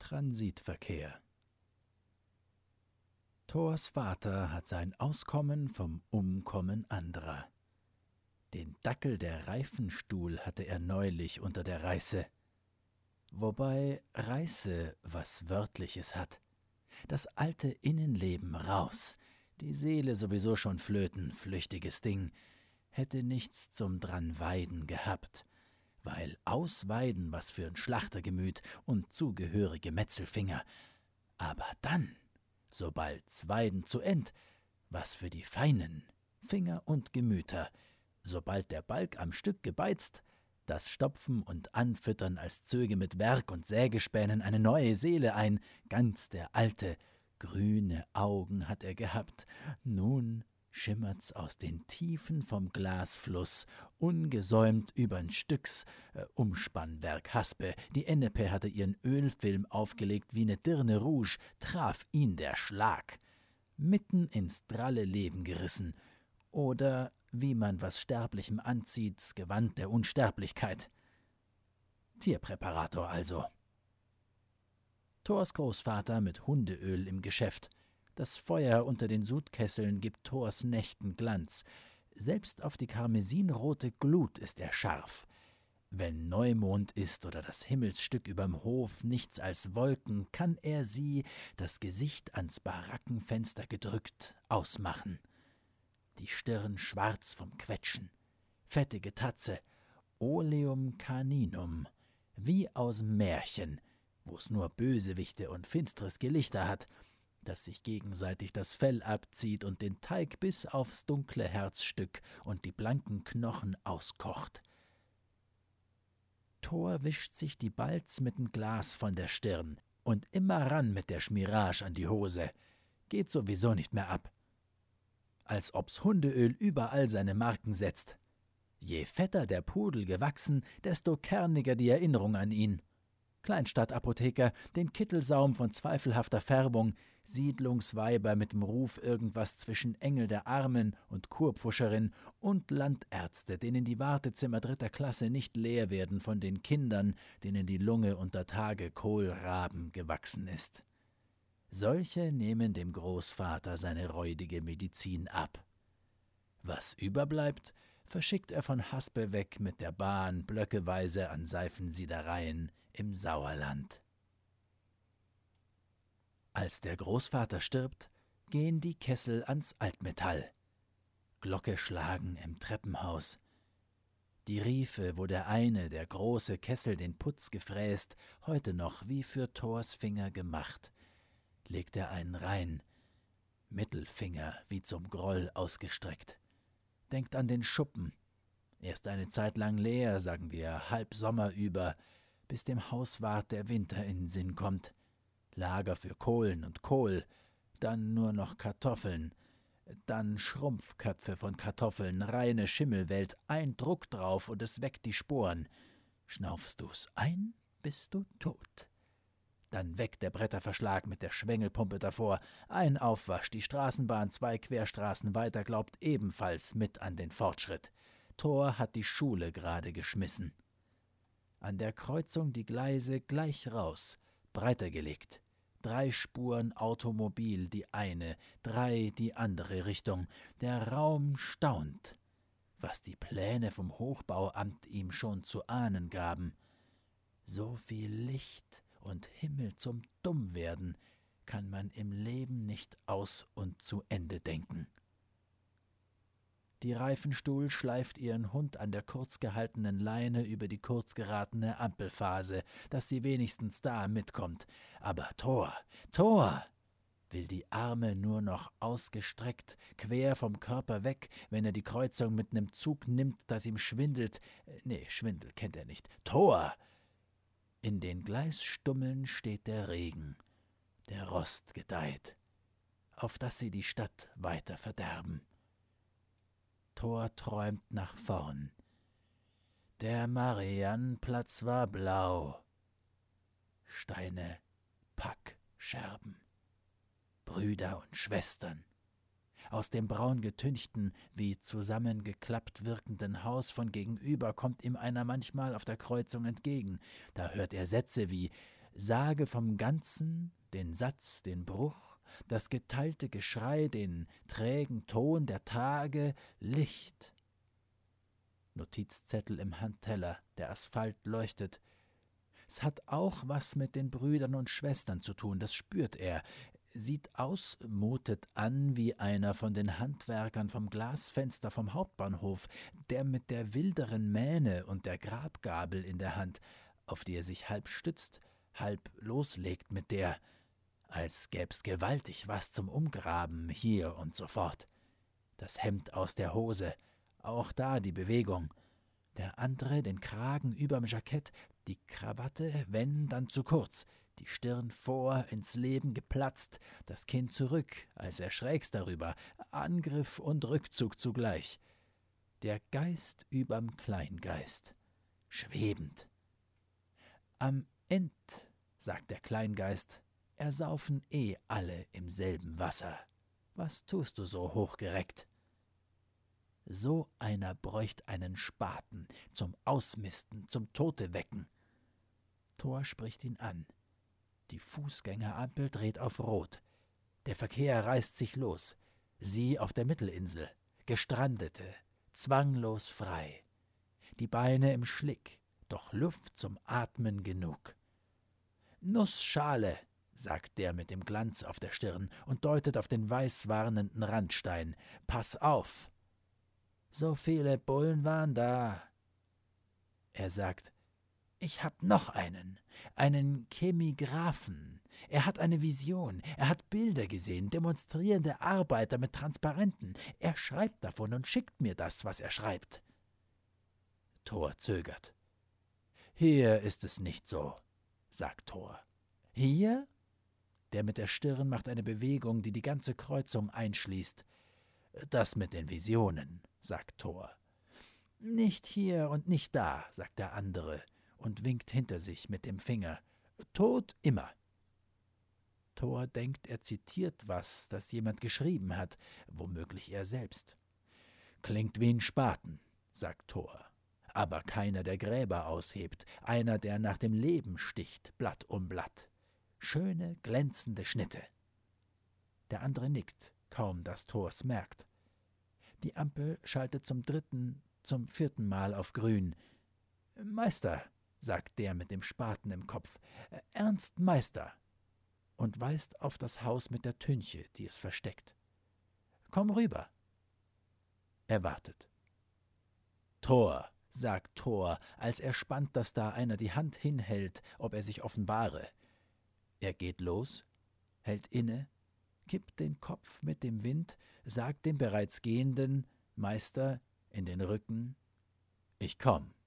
Transitverkehr. Thors Vater hat sein Auskommen vom Umkommen anderer. Den Dackel der Reifenstuhl hatte er neulich unter der Reiße. Wobei Reiße was Wörtliches hat. Das alte Innenleben raus, die Seele sowieso schon flöten, flüchtiges Ding, hätte nichts zum Dranweiden gehabt, weil Ausweiden was für ein Schlachtergemüt und zugehörige Metzelfinger. Aber dann, sobald's Weiden zu End, was für die feinen Finger und Gemüter, sobald der Balg am Stück gebeizt, das Stopfen und Anfüttern, als zöge mit Werk und Sägespänen eine neue Seele ein, ganz der alte, grüne Augen hat er gehabt, nun schimmert's aus den Tiefen vom Glasfluss, ungesäumt übern Stücks Umspannwerk Haspe, die Ennepe hatte ihren Ölfilm aufgelegt wie ne Dirne Rouge, traf ihn der Schlag, mitten ins dralle Leben gerissen, oder wie man was Sterblichem anzieht's Gewand der Unsterblichkeit. Tierpräparator also. Thors Großvater mit Hundeöl im Geschäft. Das Feuer unter den Sudkesseln gibt Thors Nächten Glanz. Selbst auf die karmesinrote Glut ist er scharf. Wenn Neumond ist oder das Himmelsstück überm Hof nichts als Wolken, kann er sie, das Gesicht ans Barackenfenster gedrückt, ausmachen. Die Stirn schwarz vom Quetschen, fettige Tatze, Oleum caninum, wie aus'm Märchen, wo's nur Bösewichte und finstres Gelichter hat, das sich gegenseitig das Fell abzieht und den Teig bis aufs dunkle Herzstück und die blanken Knochen auskocht. Thor wischt sich die Balz mit'm Glas von der Stirn und immer ran mit der Schmirage an die Hose. Geht sowieso nicht mehr ab. Als ob's Hundeöl überall seine Marken setzt. Je fetter der Pudel gewachsen, desto kerniger die Erinnerung an ihn. Kleinstadtapotheker, den Kittelsaum von zweifelhafter Färbung, Siedlungsweiber mit'm Ruf irgendwas zwischen Engel der Armen und Kurpfuscherin und Landärzte, denen die Wartezimmer 3. Klasse nicht leer werden von den Kindern, denen die Lunge unter Tage Kohlraben gewachsen ist. Solche nehmen dem Großvater seine räudige Medizin ab. Was überbleibt, verschickt er von Haspe weg mit der Bahn blöckeweise an Seifensiedereien im Sauerland. Als der Großvater stirbt, gehen die Kessel ans Altmetall. Glocke schlagen im Treppenhaus. Die Riefe, wo der eine, der große Kessel, den Putz gefräst, heute noch wie für Thors Finger gemacht, legt er einen rein, Mittelfinger wie zum Groll ausgestreckt. Denkt an den Schuppen, erst eine Zeit lang leer, sagen wir, halb Sommer über, bis dem Hauswart der Winter in den Sinn kommt. Lager für Kohlen und Kohl, dann nur noch Kartoffeln, dann Schrumpfköpfe von Kartoffeln, reine Schimmelwelt, ein Druck drauf und es weckt die Sporen. Schnaufst du's ein, bist du tot. Dann weg der Bretterverschlag mit der Schwengelpumpe davor, ein Aufwasch, die Straßenbahn 2 Querstraßen weiter glaubt ebenfalls mit an den Fortschritt. Thor hat die Schule gerade geschmissen. An der Kreuzung die Gleise gleich raus, breiter gelegt. 3 Spuren Automobil die eine, 3 die andere Richtung. Der Raum staunt, was die Pläne vom Hochbauamt ihm schon zu ahnen gaben. So viel Licht und Himmel zum Dummwerden kann man im Leben nicht aus und zu Ende denken. Die Reifenstuhl schleift ihren Hund an der kurz gehaltenen Leine über die kurz geratene Ampelphase, dass sie wenigstens da mitkommt. Aber Thor, will die Arme nur noch ausgestreckt, quer vom Körper weg, wenn er die Kreuzung mit nem Zug nimmt, das ihm schwindelt. Nee, Schwindel kennt er nicht. Thor! In den Gleisstummeln steht der Regen, der Rost gedeiht, auf dass sie die Stadt weiter verderben. Thor träumt nach vorn. Der Mariannplatz war blau. Steine, Packscherben, Brüder und Schwestern. Aus dem braungetünchten, wie zusammengeklappt wirkenden Haus von gegenüber kommt ihm einer manchmal auf der Kreuzung entgegen. Da hört er Sätze wie sage vom Ganzen den Satz, den Bruch, das geteilte Geschrei, den trägen Ton der Tage, Licht. Notizzettel im Handteller, der Asphalt leuchtet. Es hat auch was mit den Brüdern und Schwestern zu tun, das spürt er. Sieht aus, mutet an wie einer von den Handwerkern vom Glasfenster vom Hauptbahnhof, der mit der wilderen Mähne und der Grabgabel in der Hand, auf die er sich halb stützt, halb loslegt mit der, als gäb's gewaltig was zum Umgraben hier und sofort. Das Hemd aus der Hose, auch da die Bewegung. Der andere den Kragen überm Jackett, die Krawatte, wenn, dann zu kurz, die Stirn vor, ins Leben geplatzt, das Kinn zurück, als erschrägst darüber, Angriff und Rückzug zugleich. Der Geist überm Kleingeist, schwebend. Am End, sagt der Kleingeist, ersaufen alle im selben Wasser. Was tust du so hochgereckt? So einer bräucht einen Spaten zum Ausmisten, zum Tote wecken. Thor spricht ihn an. Die Fußgängerampel dreht auf Rot. Der Verkehr reißt sich los. Sie auf der Mittelinsel, Gestrandete, zwanglos frei. Die Beine im Schlick, doch Luft zum Atmen genug. »Nussschale«, sagt der mit dem Glanz auf der Stirn und deutet auf den weiß warnenden Randstein. »Pass auf!« »So viele Bullen waren da.« Er sagt, »Ich hab noch einen Chemigraphen. Er hat eine Vision, er hat Bilder gesehen, demonstrierende Arbeiter mit Transparenten. Er schreibt davon und schickt mir das, was er schreibt.« Thor zögert. »Hier ist es nicht so«, sagt Thor. »Hier?« Der mit der Stirn macht eine Bewegung, die die ganze Kreuzung einschließt. »Das mit den Visionen«, sagt Thor. »Nicht hier und nicht da«, sagt der andere und winkt hinter sich mit dem Finger. »Tod immer.« Thor denkt, er zitiert was, das jemand geschrieben hat, womöglich er selbst. »Klingt wie ein Spaten«, sagt Thor. Aber keiner, der Gräber aushebt, einer, der nach dem Leben sticht, Blatt um Blatt. Schöne, glänzende Schnitte. Der andere nickt, kaum dass Thors merkt. Die Ampel schaltet zum 3., zum 4. Mal auf grün. »Meister«, sagt der mit dem Spaten im Kopf, »Ernst Meister«, und weist auf das Haus mit der Tünche, die es versteckt. »Komm rüber.« Er wartet. »Thor«, sagt Thor, als er spannt, dass da einer die Hand hinhält, ob er sich offenbare. Er geht los, hält inne, kippt den Kopf mit dem Wind, sagt dem bereits Gehenden, Meister, in den Rücken, »Ich komm.«